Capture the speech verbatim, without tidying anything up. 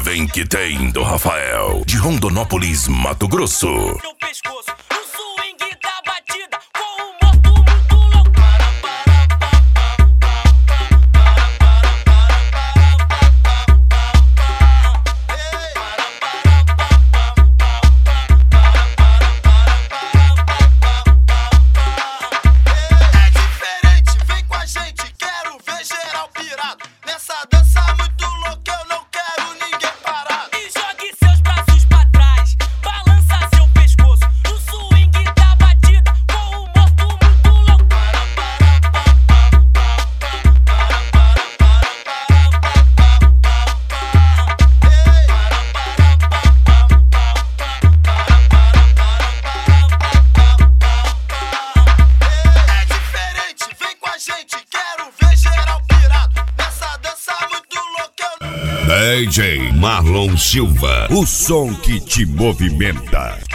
Vem que tem do Rafael, de Rondonópolis, Mato Grosso. Seu pescoço, o swing da batida, com um moto muito louco. É diferente, vem com a gente, quero ver geral pirado. Nessa dança muito louca, eu não quero ninguém parado. E jogue seus braços pra trás, balança seu pescoço, o swing da batida, com um moto muito louco. É diferente, vem com a gente, quero ver geral pirado. Nessa dança muito louca, eu não D J Marlon Silva, o som que te movimenta.